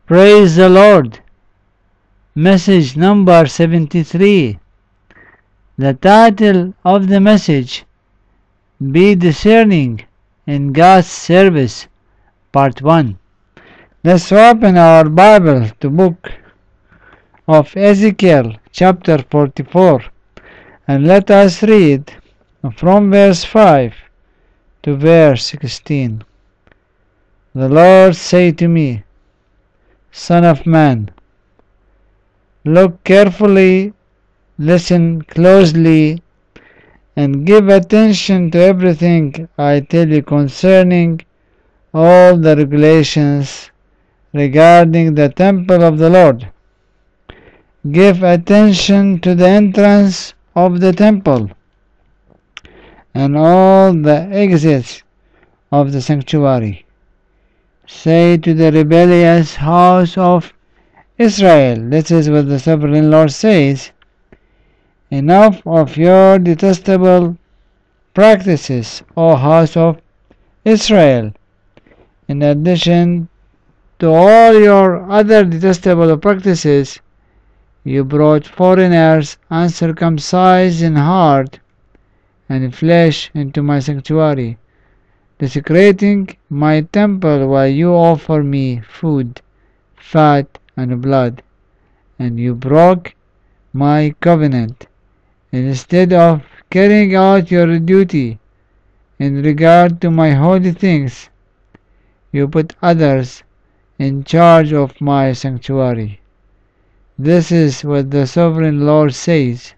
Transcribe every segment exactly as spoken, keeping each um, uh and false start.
Praise the Lord. Message number seventy-three. The title of the message: Be Discerning in God's Service, Part one. Let's open our Bible to book of Ezekiel, chapter forty-four, and let us read from verse five to verse sixteen. The Lord said to me, Son of man, look carefully, listen closely, and give attention to everything I tell you concerning all the regulations regarding the temple of the Lord. Give attention to the entrance of the temple and all the exits of the sanctuary. Say to the rebellious house of Israel, this is what the Sovereign Lord says, enough of your detestable practices, O house of Israel. In addition to all your other detestable practices, you brought foreigners uncircumcised in heart and flesh into my sanctuary, desecrating my temple while you offer me food, fat, and blood, and you broke my covenant. Instead of carrying out your duty in regard to my holy things, you put others in charge of my sanctuary. This is what the Sovereign Lord says.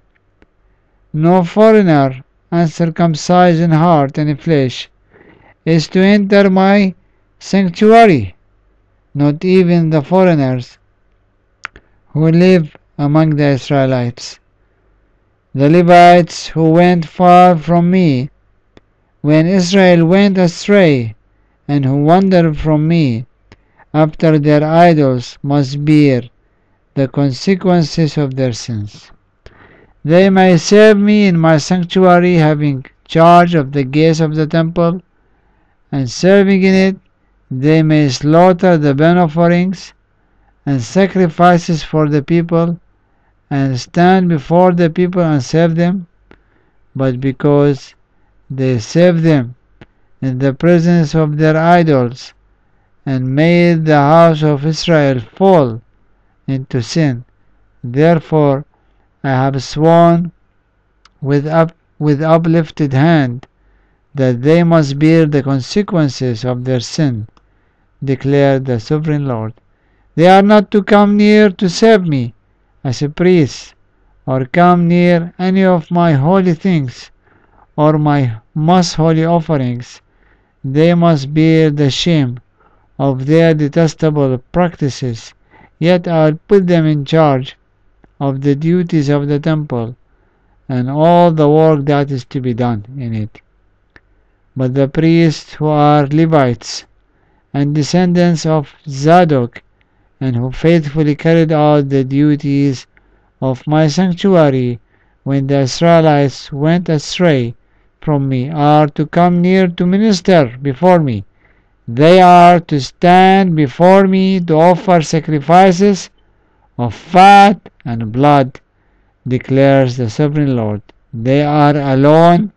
No foreigner uncircumcised in heart and flesh is to enter my sanctuary, not even the foreigners who live among the Israelites. The Levites who went far from me when Israel went astray, and who wandered from me after their idols, must bear the consequences of their sins. They may serve me in my sanctuary, having charge of the gates of the temple, and serving in it. They may slaughter the burnt offerings and sacrifices for the people, and stand before the people and serve them, but because they serve them in the presence of their idols, and made the house of Israel fall into sin, therefore I have sworn with up with uplifted hand that they must bear the consequences of their sin, declared the Sovereign Lord. They are not to come near to serve me as a priest, or come near any of my holy things, or my most holy offerings. They must bear the shame of their detestable practices, yet I will put them in charge of the duties of the temple and all the work that is to be done in it. But the priests who are Levites and descendants of Zadok, and who faithfully carried out the duties of my sanctuary when the Israelites went astray from me, are to come near to minister before me. They are to stand before me to offer sacrifices of fat and blood, declares the Sovereign Lord. They are alone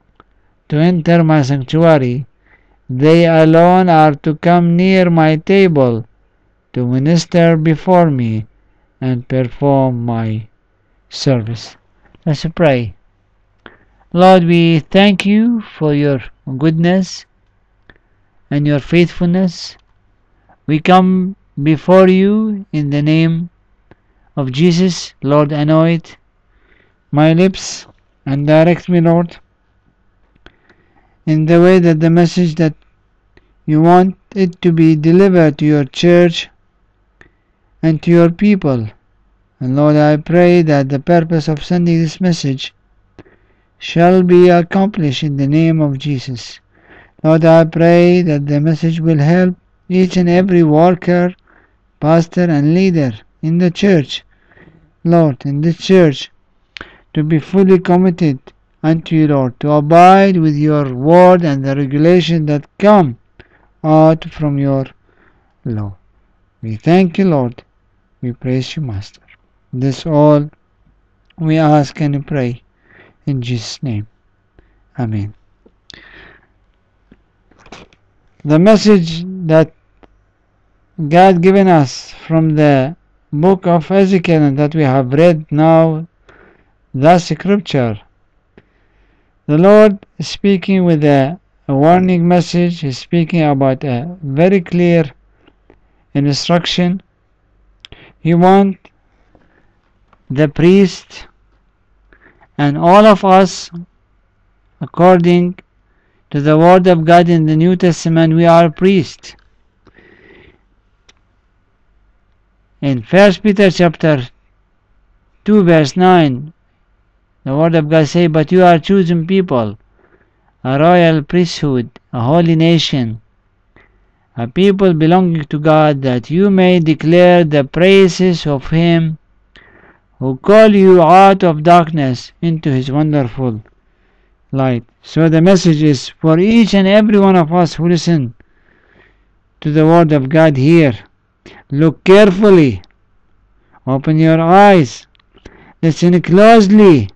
to enter my sanctuary. They alone are to come near my table to minister before me and perform my service. Let's pray. Lord, we thank you for your goodness and your faithfulness. We come before you in the name of Jesus. Lord, anoint my lips and direct me, Lord, in the way that the message that you want it to be delivered to your church and to your people. And Lord, I pray that the purpose of sending this message shall be accomplished in the name of Jesus. Lord, I pray that the message will help each and every worker, pastor, and leader in the church, Lord, in this church, to be fully committed unto you, Lord, to abide with your word and the regulation that come out from your law. We thank you, Lord. We praise you, Master. This all we ask and pray in Jesus' name. Amen. The message that God given us from the book of Ezekiel and that we have read now, the scripture, the Lord is speaking with a, a warning message. He's speaking about a very clear instruction. He wants the priest and all of us, according to the word of God in the New Testament, we are priests. In First Peter chapter two verse nine, the word of God says, "But you are a chosen people, a royal priesthood, a holy nation, a people belonging to God, that you may declare the praises of Him who called you out of darkness into His wonderful light." So the message is for each and every one of us who listen to the word of God here. Look carefully, open your eyes, listen closely,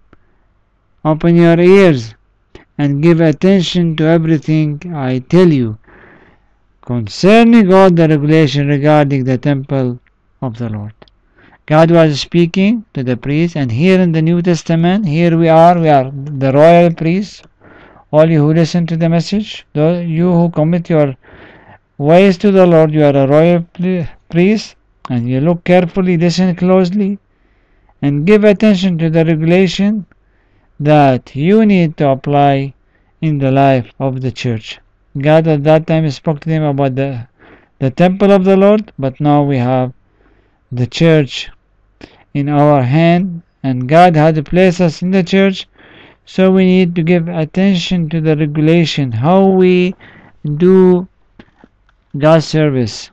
open your ears, and give attention to everything I tell you concerning all the regulation regarding the temple of the Lord. God was speaking to the priests, and here in the New Testament, here we are, we are the royal priests. All you who listen to the message, you who commit your ways to the Lord, you are a royal priest, and you look carefully, listen closely, and give attention to the regulation that you need to apply in the life of the church. God at that time spoke to them about the, the temple of the Lord, but now we have the church in our hand, and God had placed us in the church, so we need to give attention to the regulation, how we do God's service.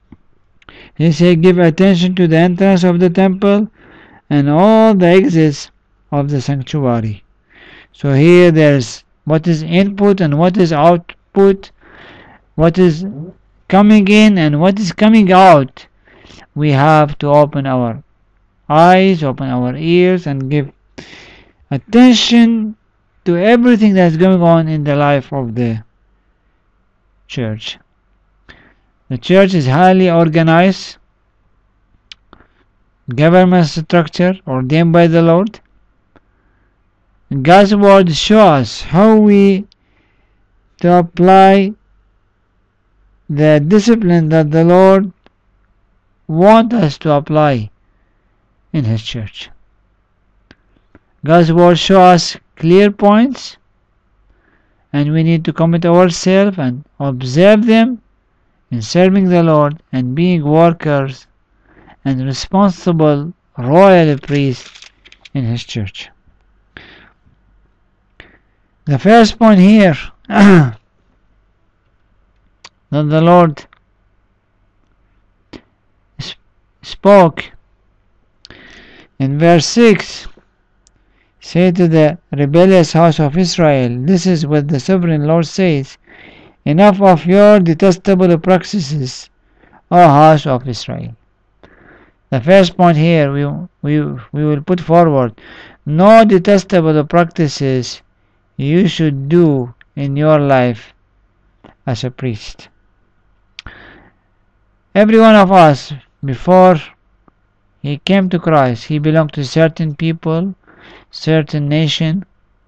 He said, give attention to the entrance of the temple and all the exits of the sanctuary. So here there's what is input and what is output, what is coming in and what is coming out. We have to open our eyes, open our ears, and give attention to everything that's going on in the life of the church. The church is highly organized, government structure ordained by the Lord. God's word shows us how we to apply the discipline that the Lord wants us to apply in His church. God's word shows us clear points, and we need to commit ourselves and observe them in serving the Lord and being workers and responsible royal priests in His church. The first point here that the Lord spoke in verse six, say to the rebellious house of Israel, this is what the sovereign Lord says, enough of your detestable practices, O house of Israel. The first point here we, we, we will put forward, no detestable practices you should do in your life as a priest. Every one of us, before he came to Christ, he belonged to certain people, certain nation,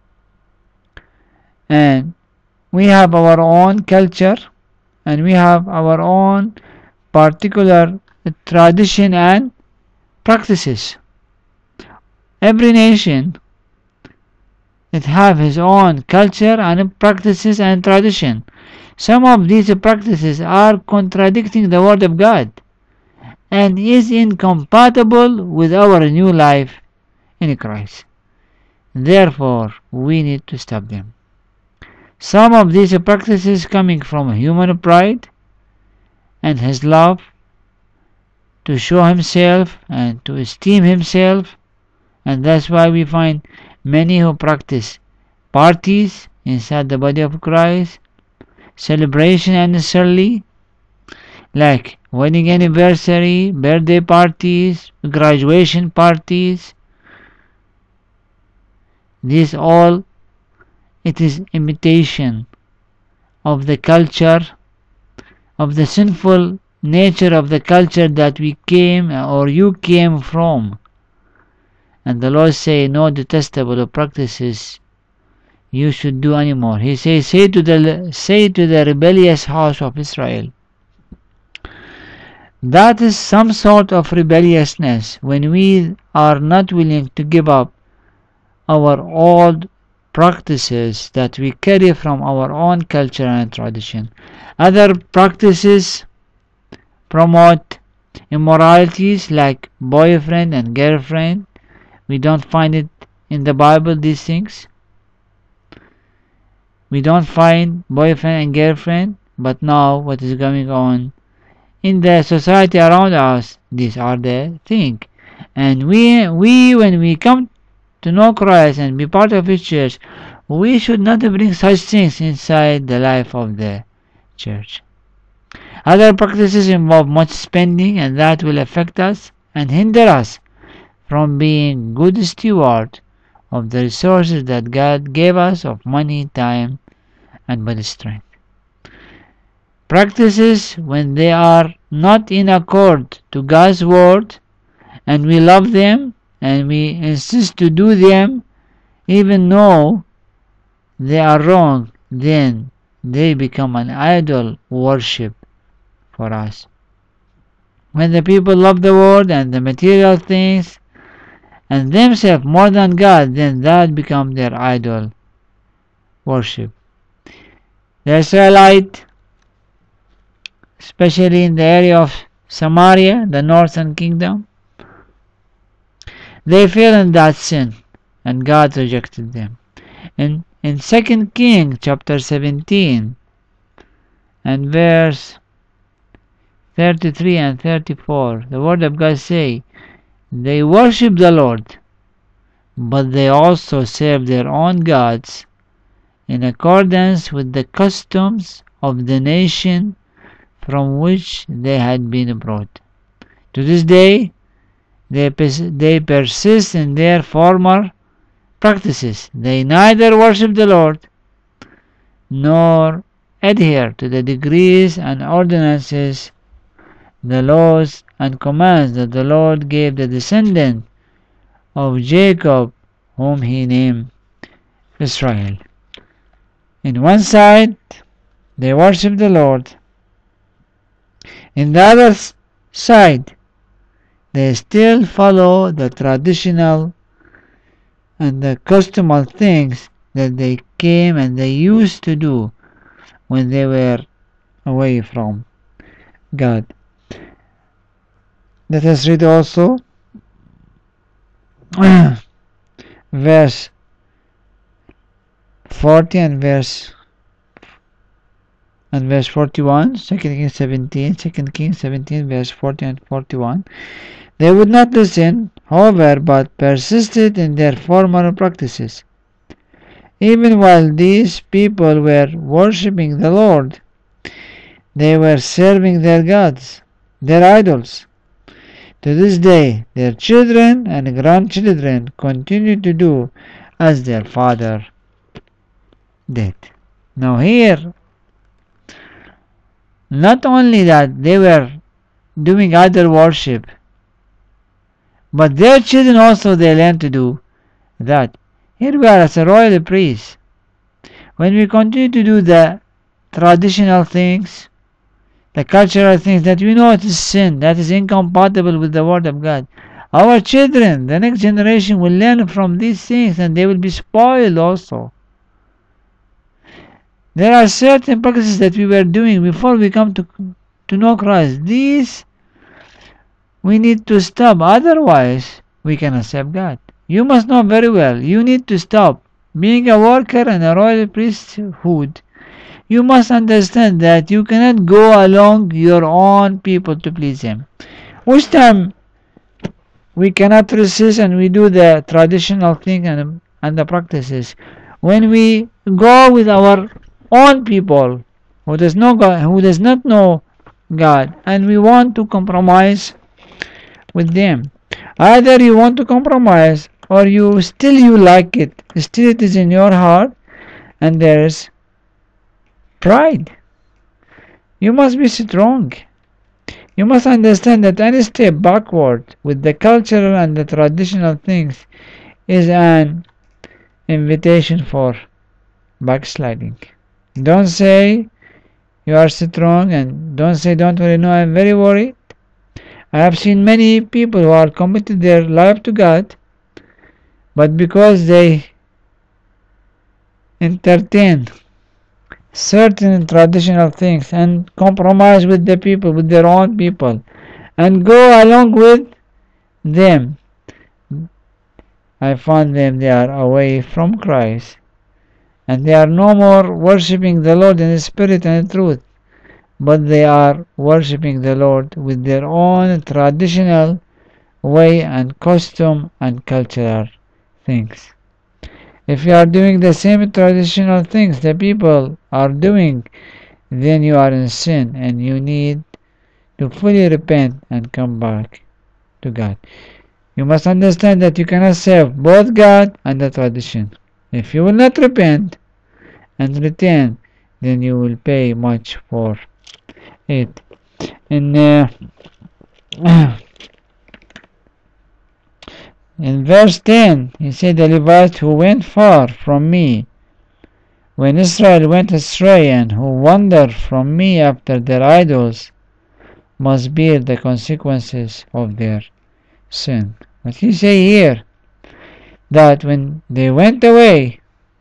and we have our own culture, and we have our own particular tradition and practices. Every nation it have his own culture and practices and tradition. Some of these practices are contradicting the word of God and is incompatible with our new life in Christ. Therefore, we need to stop them. Some of these practices coming from human pride and his love to show himself and to esteem himself, and that's why we find many who practice parties inside the body of Christ, celebration unnecessarily, like wedding anniversary, birthday parties, graduation parties. This all, it is imitation of the culture, of the sinful nature of the culture that we came or you came from. And the Lord say, no detestable practices you should do anymore. He says, say to the say to the rebellious house of Israel. That is some sort of rebelliousness when we are not willing to give up our old practices that we carry from our own culture and tradition. Other practices promote immoralities like boyfriend and girlfriend. We don't find it in the Bible, these things. We don't find boyfriend and girlfriend, but now what is going on in the society around us, these are the things. And we, we when we come to know Christ and be part of His church, we should not bring such things inside the life of the church. Other practices involve much spending, and that will affect us and hinder us from being good steward of the resources that God gave us of money, time, and body strength. Practices, when they are not in accord to God's word, and we love them, and we insist to do them, even though they are wrong, then they become an idol worship for us. When the people love the world and the material things and themselves more than God, then that becomes their idol worship. The Israelite, especially in the area of Samaria, the northern kingdom, they fell in that sin, and God rejected them. In in Second Kings chapter seventeen and verse thirty-three and thirty-four, the word of God say, they worship the Lord, but they also serve their own gods in accordance with the customs of the nation from which they had been brought. To this day, they, they persist in their former practices. They neither worship the Lord nor adhere to the decrees and ordinances, the laws and commands that the Lord gave the descendant of Jacob, whom He named Israel. In one side, they worship the Lord. In the other side, they still follow the traditional and the customary things that they came and they used to do when they were away from God. Let us read also verse forty and verse and verse forty-one, Second Kings seventeen, Second Kings seventeen, verse forty and forty-one. They would not listen, however, but persisted in their former practices. Even while these people were worshipping the Lord, they were serving their gods, their idols. To this day, their children and grandchildren continue to do as their father did. Now here, not only that they were doing idol worship, but their children also they learn to do that. Here we are as a royal priest. When we continue to do the traditional things, the cultural things that we know it is sin, that is incompatible with the word of God, our children, the next generation, will learn from these things and they will be spoiled also. There are certain practices that we were doing before we come to, to know Christ. These we need to stop, otherwise we cannot serve God. You must know very well, you need to stop being a worker in a royal priesthood. You must understand that you cannot go along your own people to please Him. Which time we cannot resist and we do the traditional thing and, and the practices. When we go with our own people who does not go, who does not know God, and we want to compromise with them. Either you want to compromise or you still you like it. Still it is in your heart and there is pride. You must be strong. You must understand that any step backward with the cultural and the traditional things is an invitation for backsliding. Don't say you are strong and don't say don't worry. No, I'm very worried. I have seen many people who are committed their life to God, but because they entertain certain traditional things and compromise with the people, with their own people, and go along with them, I found them they are away from Christ, and they are no more worshipping the Lord in the spirit and in truth, but they are worshipping the Lord with their own traditional way and custom and cultural things. If you are doing the same traditional things the people are doing, then you are in sin and you need to fully repent and come back to God. You must understand that you cannot serve both God and the tradition. If you will not repent and return, then you will pay much for it. In uh, in verse ten, he said, the Levites who went far from me, when Israel went astray, and who wandered from me after their idols, must bear the consequences of their sin. But he say here that when they went away,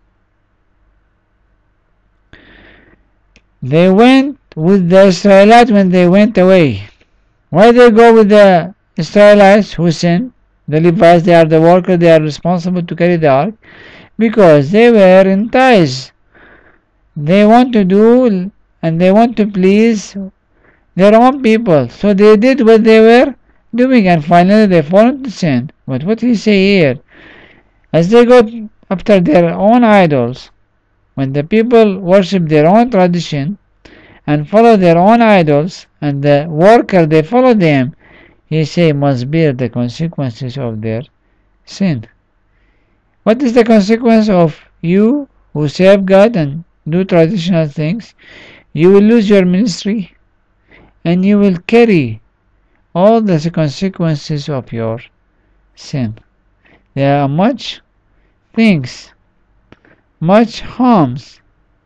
they went with the Israelites when they went away. Why they go with the Israelites who sinned? The Levites, they are the workers, they are responsible to carry the ark, because they were enticed. They want to do and they want to please their own people. So they did what they were doing, and finally they fall into sin. But what he say here, as they go after their own idols, when the people worship their own tradition and follow their own idols, and the worker they follow them, he say must bear the consequences of their sin. What is the consequence of you who serve God and do traditional things? You will lose your ministry and you will carry all the consequences of your sin. There are much things, much harms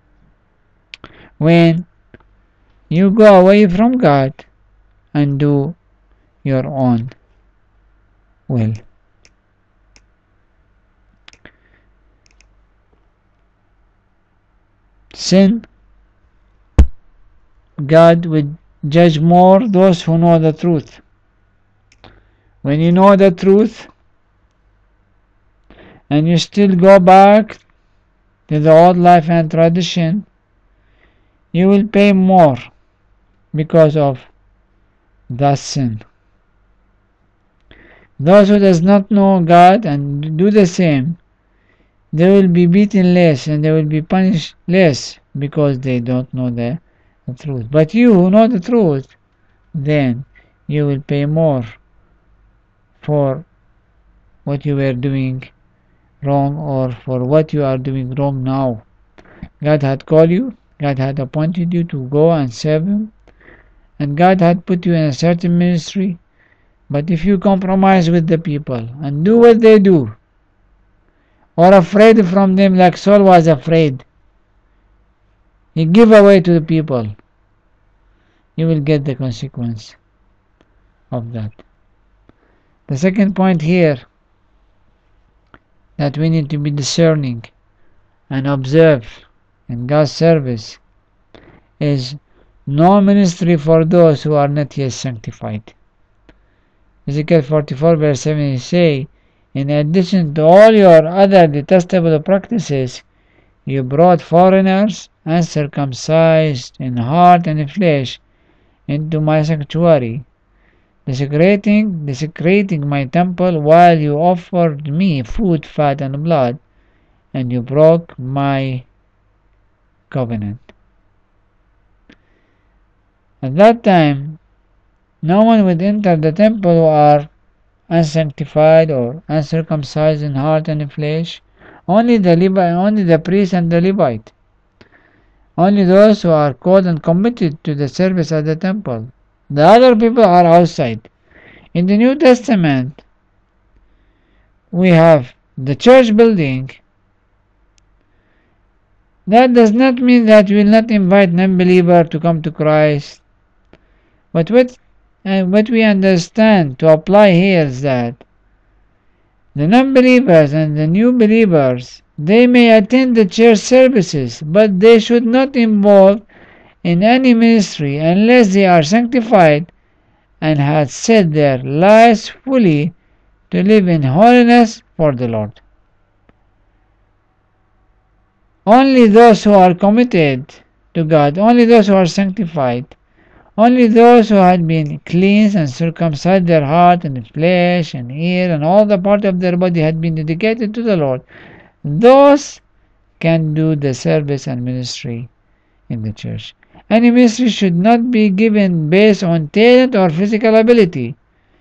when you go away from God and do your own will. Sin, God would judge more those who know the truth. When you know the truth and you still go back to the old life and tradition, you will pay more because of that sin. Those who does not know God and do the same, they will be beaten less and they will be punished less because they don't know the, the truth. But you who know the truth, then you will pay more for what you were doing wrong or for what you are doing wrong now. God had called you, God had appointed you to go and serve Him, and God had put you in a certain ministry. But if you compromise with the people and do what they do, or afraid from them like Saul was afraid, you give away to the people, you will get the consequence of that. The second point here, that we need to be discerning and observe in God's service, is no ministry for those who are not yet sanctified. Ezekiel forty-four verse seven, he say, in addition to all your other detestable practices, you brought foreigners uncircumcised in heart and in flesh into my sanctuary, desecrating, desecrating my temple, while you offered me food, fat, and blood, and you broke my covenant. At that time, no one would enter the temple who are unsanctified or uncircumcised in heart and flesh. Only the Levi, only the priest and the Levite. Only those who are called and committed to the service at the temple. The other people are outside. In the New Testament, we have the church building. That does not mean that we will not invite non-believer to come to Christ. But what, uh, what we understand to apply here is that the non-believers and the new believers, they may attend the church services, but they should not involve in any ministry unless they are sanctified and have set their lives fully to live in holiness for the Lord. Only those who are committed to God, only those who are sanctified, only those who had been cleansed and circumcised their heart and flesh and ear and all the part of their body had been dedicated to the Lord, those can do the service and ministry in the church. Any ministry should not be given based on talent or physical ability.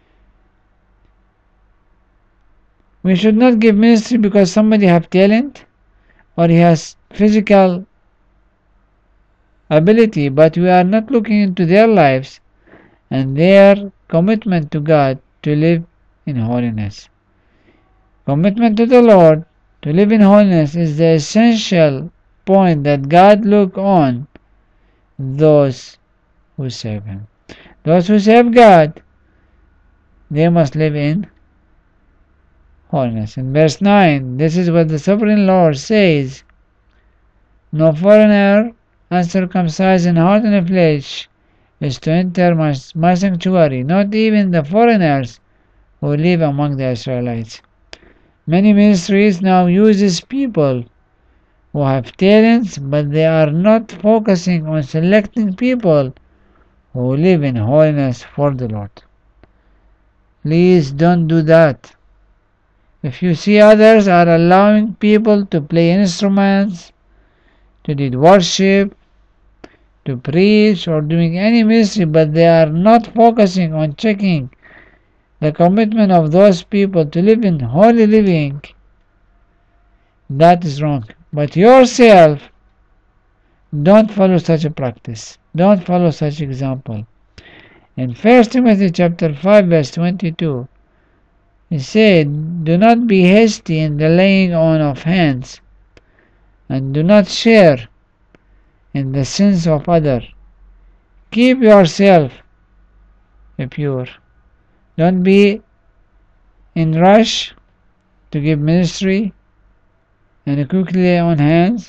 We should not give ministry because somebody has talent or he has physical ability, but we are not looking into their lives and their commitment to God to live in holiness. Commitment to the Lord to live in holiness is the essential point that God look on those who serve Him. Those who serve God, they must live in holiness. In verse nine, this is what the sovereign Lord says: no foreigner uncircumcised in heart and flesh is to enter my, my sanctuary, not even the foreigners who live among the Israelites. Many ministries now uses people who have talents, but they are not focusing on selecting people who live in holiness for the Lord. Please don't do that. If you see others are allowing people to play instruments, to lead worship, to preach, or doing any ministry, but they are not focusing on checking the commitment of those people to live in holy living, that is wrong. But yourself, don't follow such a practice. Don't follow such example. In First Timothy chapter five verse twenty-two, he said, do not be hasty in the laying on of hands, and do not share in the sins of others. Keep yourself pure. Don't be in rush to give ministry and quickly lay on hands.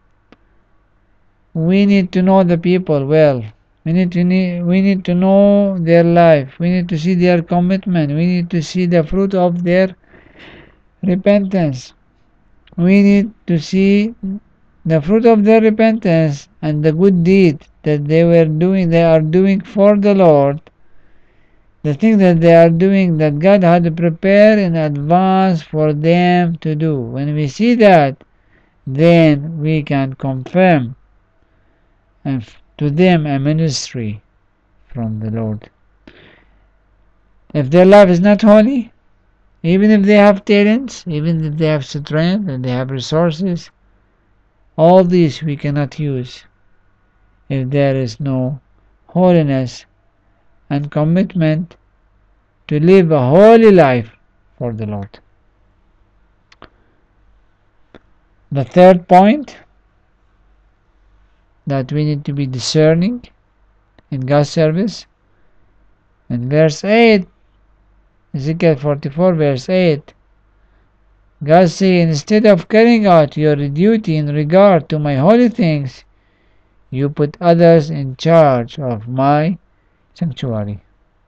We need to know the people well. We need to need, we need to know their life. We need to see their commitment. We need to see the fruit of their repentance. We need to see the fruit of their repentance and the good deed that they were doing, they are doing for the Lord. The thing that they are doing that God had prepared in advance for them to do. When we see that, then we can confirm and to them a ministry from the Lord. If their life is not holy, even if they have talents, even if they have strength and they have resources, all these we cannot use if there is no holiness and commitment to live a holy life for the Lord. The third point, that we need to be discerning in God's service. In verse eight, Ezekiel forty-four verse eight, God says, instead of carrying out your duty in regard to my holy things, you put others in charge of my sanctuary.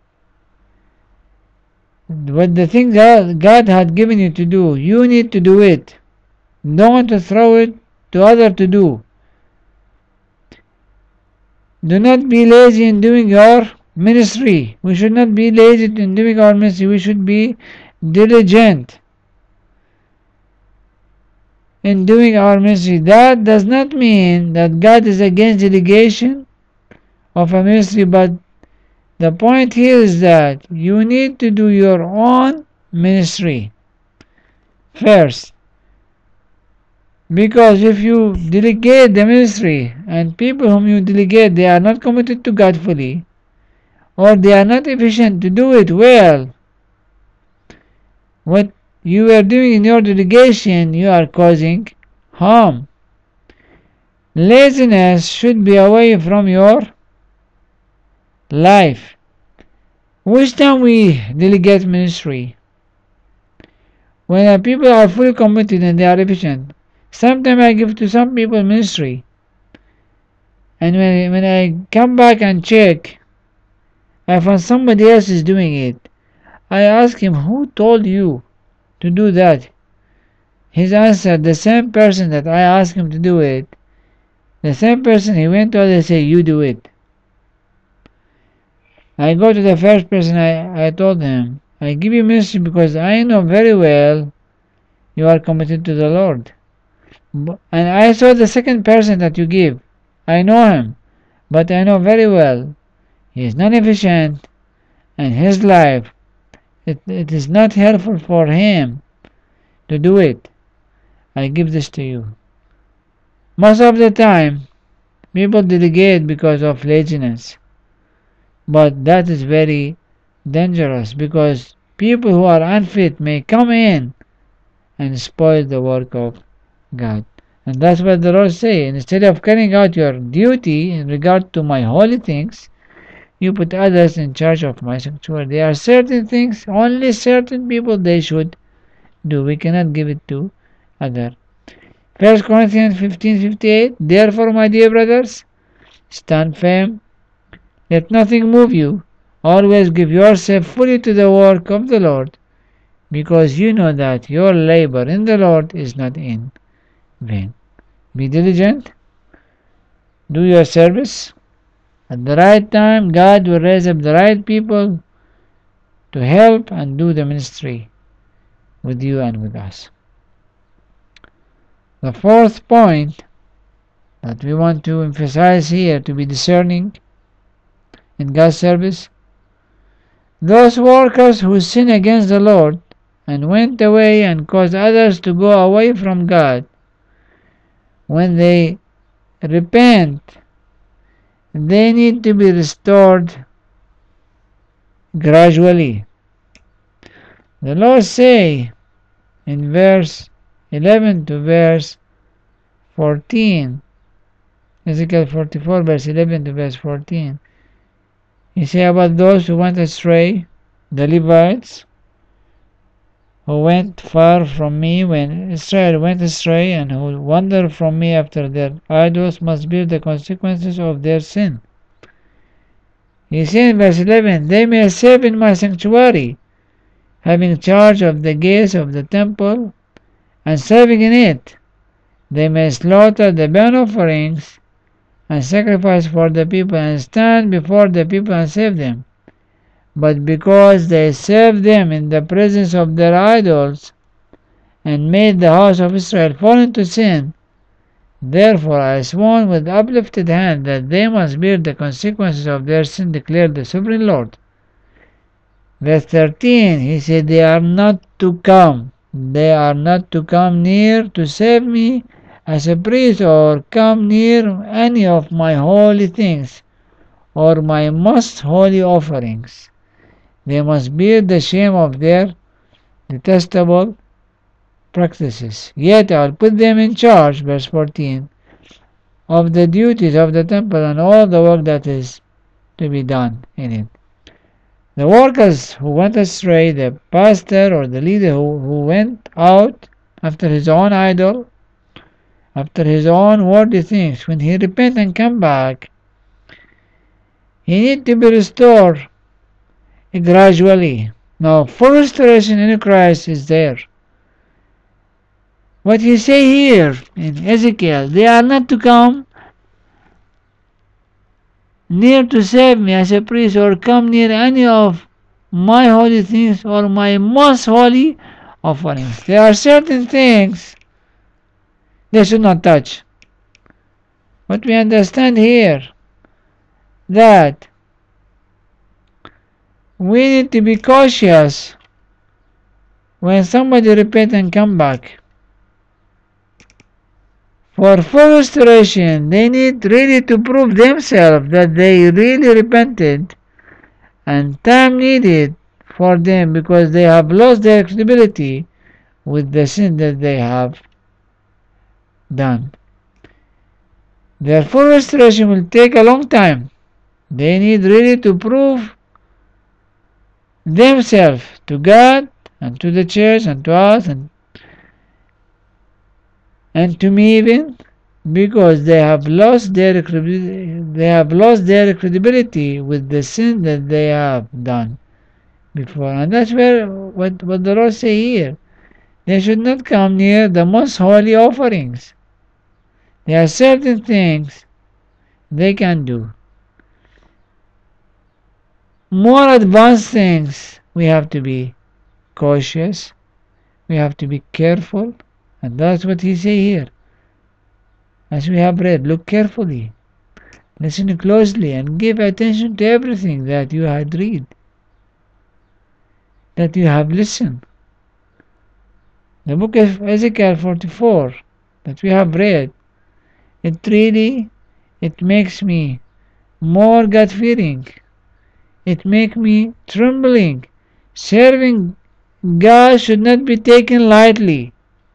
What the thing that God had given you to do, you need to do it. Don't want to throw it to others to do. Do not be lazy in doing your ministry. We should not be lazy in doing our ministry. We should be diligent in doing our ministry. That does not mean that God is against delegation of a ministry, but the point here is that you need to do your own ministry first. Because if you delegate the ministry and people whom you delegate, they are not committed to God fully, or they are not efficient to do it well, what you are doing in your delegation, you are causing harm. Laziness should be away from your life. Which time we delegate ministry? When people are fully committed and they are efficient. Sometimes I give to some people ministry, and when, when I come back and check, I find somebody else is doing it. I ask him, who told you to do that? His answer, the same person that I asked him to do it, the same person he went to and say, you do it. I go to the first person, I, I told him, I give you ministry because I know very well you are committed to the Lord. And I saw the second person that you give. I know him, but I know very well he is not efficient, and his life, it, it is not helpful for him to do it. I give this to you. Most of the time, people delegate because of laziness, but that is very dangerous because people who are unfit may come in and spoil the work of God. And that's what the Lord says. Instead of carrying out your duty in regard to my holy things, you put others in charge of my sanctuary. There are certain things only certain people they should do. We cannot give it to others. First Corinthians fifteen fifty-eight. Therefore, my dear brothers, stand firm. Let nothing move you. Always give yourself fully to the work of the Lord, because you know that your labor in the Lord is not in vain. Be diligent. Do your service. At the right time, God will raise up the right people to help and do the ministry with you and with us. The fourth point that we want to emphasize here, to be discerning in God's service, those workers who sin against the Lord and went away and caused others to go away from God, when they repent, they need to be restored gradually. The Lord say in verse eleven to verse fourteen, Ezekiel forty-four verse eleven to verse fourteen, He say about those who went astray, the Levites, who went far from me when Israel went astray, and who wandered from me after their idols, must bear the consequences of their sin. He said in verse eleven, they may serve in my sanctuary, having charge of the gates of the temple, and serving in it. They may slaughter the burnt offerings, and sacrifice for the people, and stand before the people and save them. But because they served them in the presence of their idols, and made the house of Israel fall into sin, therefore I sworn with uplifted hand that they must bear the consequences of their sin, declared the sovereign Lord. Verse thirteen, he said, they are not to come, they are not to come near to save me as a priest, or come near any of my holy things, or my most holy offerings. They must bear the shame of their detestable practices. Yet I will put them in charge, verse fourteen, of the duties of the temple and all the work that is to be done in it. The workers who went astray, the pastor or the leader who, who went out after his own idol, after his own worldly things, when he repent and come back, he need to be restored gradually. Now, full restoration in Christ is there. What he say here in Ezekiel, they are not to come near to save me as a priest, or come near any of my holy things, or my most holy offerings. There are certain things they should not touch. What we understand here, that we need to be cautious when somebody repent and come back. For full restoration, they need really to prove themselves that they really repented, and time needed for them because they have lost their credibility with the sin that they have done. Their full restoration will take a long time. They need really to prove themselves to God and to the church and to us and, and to me even, because they have lost their they have lost their credibility with the sin that they have done before. And that's where what, what the Lord say here. They should not come near the most holy offerings. There are certain things they can do. More advanced things, we have to be cautious. We have to be careful. And that's what he say here. As we have read, look carefully, listen closely, and give attention to everything that you had read, that you have listened. The book of Ezekiel forty-four that we have read, it really, it makes me more God-fearing. It makes me trembling. Serving God should not be taken lightly.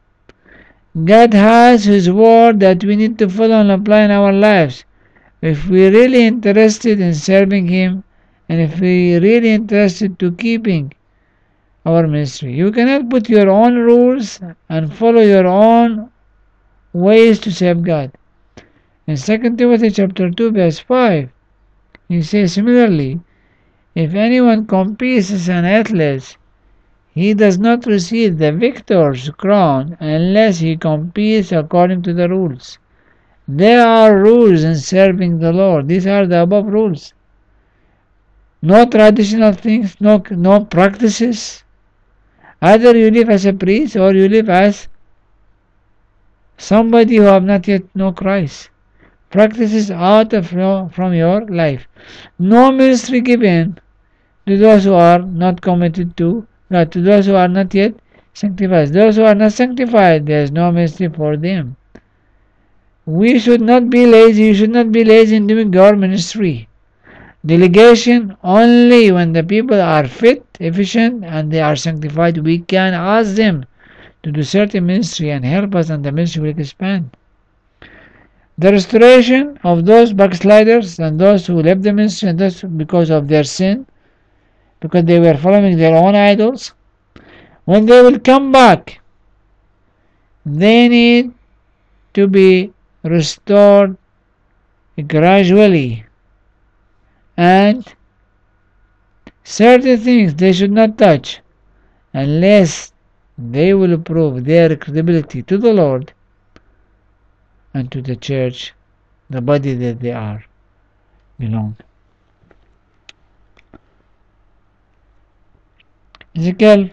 God has His word that we need to follow and apply in our lives. If we're really interested in serving Him, and if we're really interested to keeping our ministry, you cannot put your own rules and follow your own ways to serve God. In Second Timothy chapter two verse five, he says similarly, if anyone competes as an athlete, he does not receive the victor's crown unless he competes according to the rules. There are rules in serving the Lord. These are the above rules. No traditional things, no, no practices. Either you live as a priest or you live as somebody who have not yet known Christ. Practices out of from your life. No ministry given to those who are not committed to God, to those who are not yet sanctified. Those who are not sanctified, there is no ministry for them. We should not be lazy. You should not be lazy in doing your ministry. Delegation only when the people are fit, efficient, and they are sanctified. We can ask them to do certain ministry and help us, and the ministry will expand. The restoration of those backsliders and those who left the ministry and those because of their sin, because they were following their own idols, when they will come back, they need to be restored gradually, and certain things they should not touch unless they will prove their credibility to the Lord and to the church, the body that they are belong. Ezekiel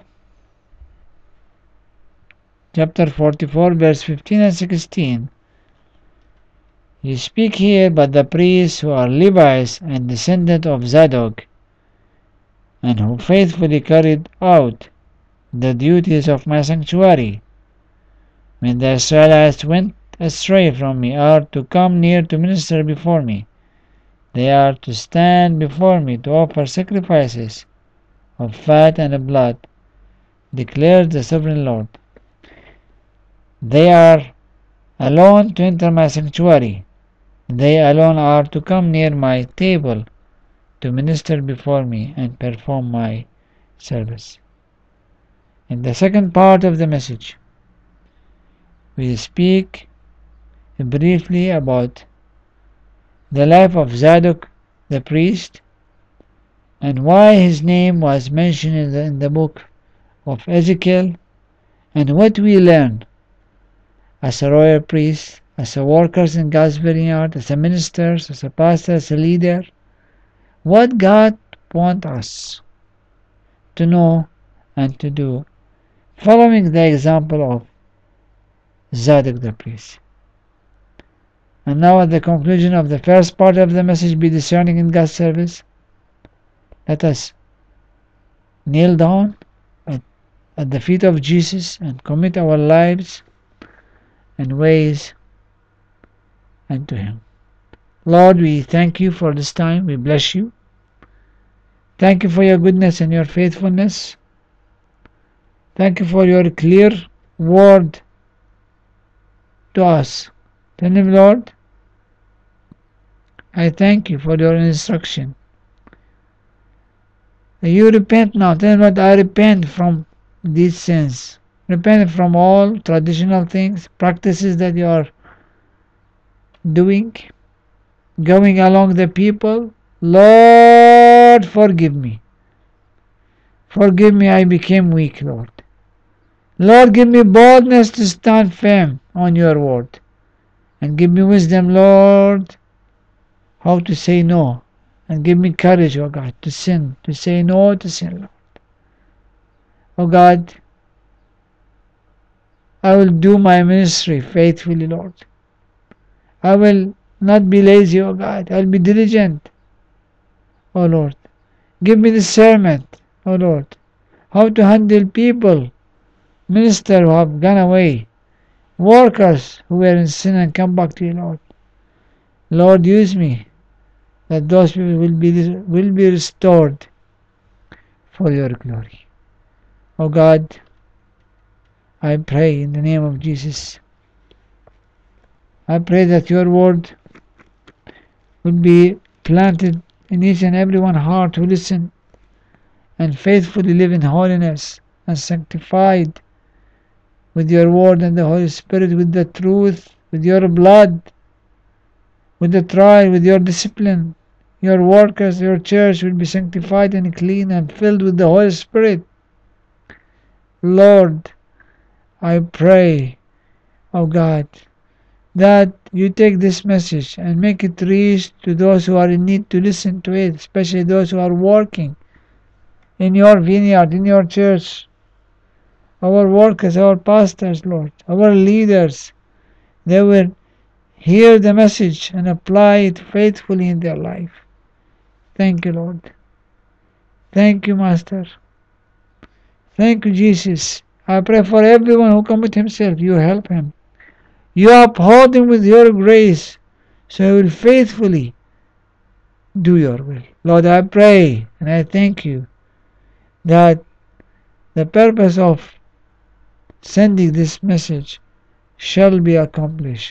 chapter forty-four verse fifteen and sixteen. You speak here but the priests who are Levites and descendant of Zadok, and who faithfully carried out the duties of my sanctuary, when the Israelites went astray from me, are to come near to minister before me. They are to stand before me to offer sacrifices of fat and blood, declares the sovereign Lord. They are alone to enter my sanctuary. They alone are to come near my table to minister before me and perform my service. In the second part of the message, we speak briefly about the life of Zadok the priest and why his name was mentioned in the, in the book of Ezekiel, and what we learn as a royal priest, as a workers in God's vineyard, as a ministers, as a pastor, as a leader, what God wants us to know and to do, following the example of Zadok the priest. And now at the conclusion of the first part of the message, be discerning in God's service. Let us kneel down at, at the feet of Jesus and commit our lives and ways unto Him. Lord, we thank you for this time. We bless you. Thank you for your goodness and your faithfulness. Thank you for your clear word to us. Tell Him, Lord, I thank you for your instruction. You repent now. Tell Him, Lord, I repent from these sins. Repent from all traditional things, practices that you are doing, going along the people. Lord, forgive me. Forgive me, I became weak, Lord. Lord, give me boldness to stand firm on your word. And give me wisdom, Lord, how to say no. And give me courage, O God, to sin, to say no to sin, Lord. O God, I will do my ministry faithfully, Lord. I will not be lazy, O God. I will be diligent, O Lord. Give me discernment, O Lord, how to handle people, ministers who have gone away, workers who were in sin and come back to you, Lord. Lord, use me, that those people will be will be restored for your glory. O God, I pray in the name of Jesus. I pray that your word will be planted in each and every one heart who listen and faithfully live in holiness and sanctified with your word and the Holy Spirit, with the truth, with your blood, with the trial, with your discipline. Your workers, your church will be sanctified and clean and filled with the Holy Spirit. Lord, I pray, oh God, that you take this message and make it reach to those who are in need to listen to it, especially those who are working in your vineyard, in your church. Our workers, our pastors, Lord, our leaders, they will hear the message and apply it faithfully in their life. Thank you, Lord. Thank you, Master. Thank you, Jesus. I pray for everyone who commit himself. You help him. You uphold him with your grace, so he will faithfully do your will. Lord, I pray and I thank you that the purpose of sending this message shall be accomplished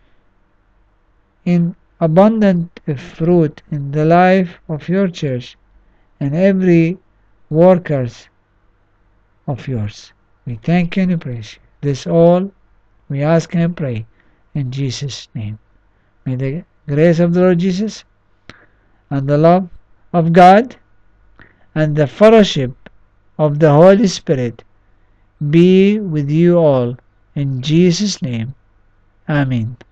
in abundant fruit in the life of your church and every workers of yours. We thank you and we praise you. This all we ask and pray in Jesus' name. May the grace of the Lord Jesus and the love of God and the fellowship of the Holy Spirit be with you all in Jesus' name. Amen.